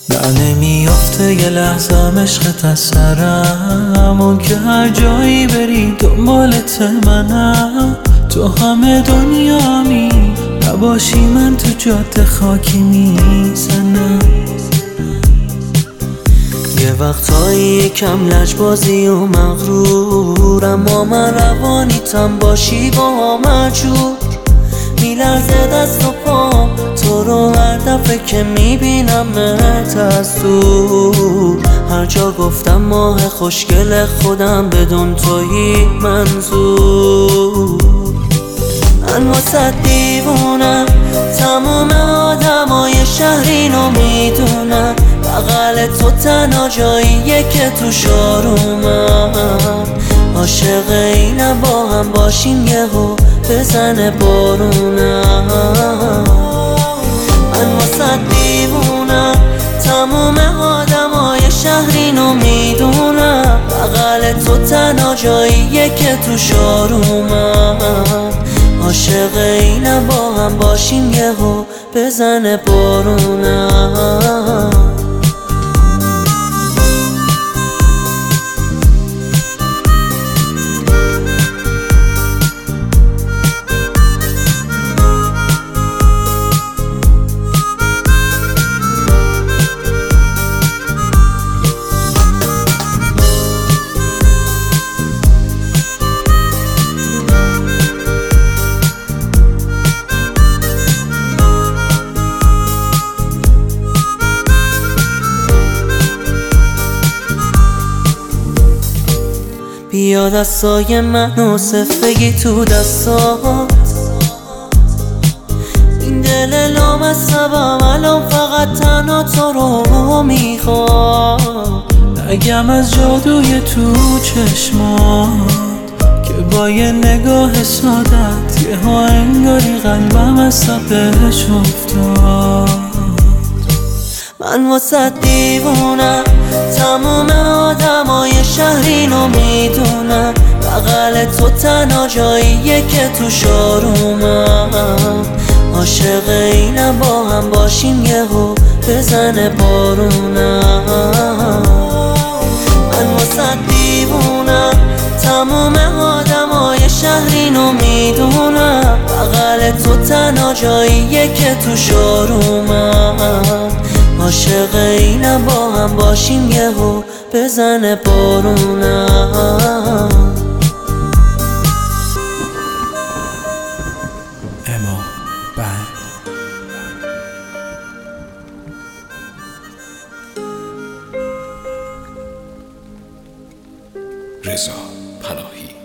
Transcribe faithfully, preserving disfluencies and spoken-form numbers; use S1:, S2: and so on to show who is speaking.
S1: نه نمیافته یه لحظه عشقت از سرم، اون که هر جایی بری دنبالت منم. تو همه دنیامی نباشی من تو جاده خاکی میزنم. یه وقتایی یکم لجبازی و مغرور، اما من روانیتم باشی با مجور. میلرزه دست و پام تو رو هر دفعه که میبینمت از دور. هر جا گفتم ماه خوشگل خودم بدون تویی منظور. من واسه دیوونم، تموم آدمای شهر اینو میدونم. بغل تو تنها جاییه که تو شارومم. عاشق اینم با هم باشیم یهو بزنه بارونم. من واسه دیوونم، تموم آدمای شهر اینو میدونم. بغل تو تنها جاییه که تو شارومم. عاشق اینم با هم باشیم یهو بزنه بارونم. بیا دستای منو صف بگی تو دستات. این دل لامصبم الان فقط تنها تو رو میخواد. نگم از جادوی تو چشمات که با یه نگاه سادت یه ها انگاری قلبم از صفش افتاد.
S2: من واسه دیوونم، تموم آدمای شهر اینو میدونم. بغل تو تنها جاییه که تو شارومم. عاشق اینم با هم باشیم یهو بزنه بارونم. من واسه دیوونم، تموم آدمای شهر اینو میدونم. بغل تو تنها جاییه که تو شارومم. عاشق اینم با هم باشیم یهو بزنه بارونم.
S1: اما بند
S3: رضا پناهی.